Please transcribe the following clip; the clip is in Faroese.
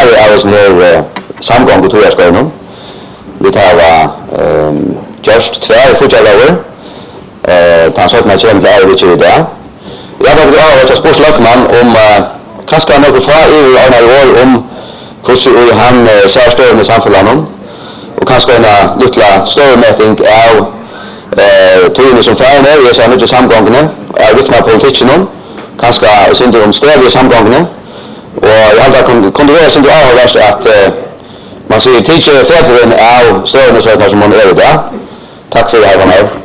färre av oss ner samgång och tojaskåren. Vi tar just tvär fortsättare. Han sa att man känner till Arvids i det. Jag har varit av sportslagman om kanske något fra i Arna år om hur han ser stöden i samhället. Och kanske en lilla större mätning av togene som färre ner. Jag ser mycket samgångarna. Är vikna politiken. Kanske synder om stöd i samgångarna. Och jag hade kontrollerat synder avhörst att man ser tidigare februari av stöden som man är i det. Tack för det här.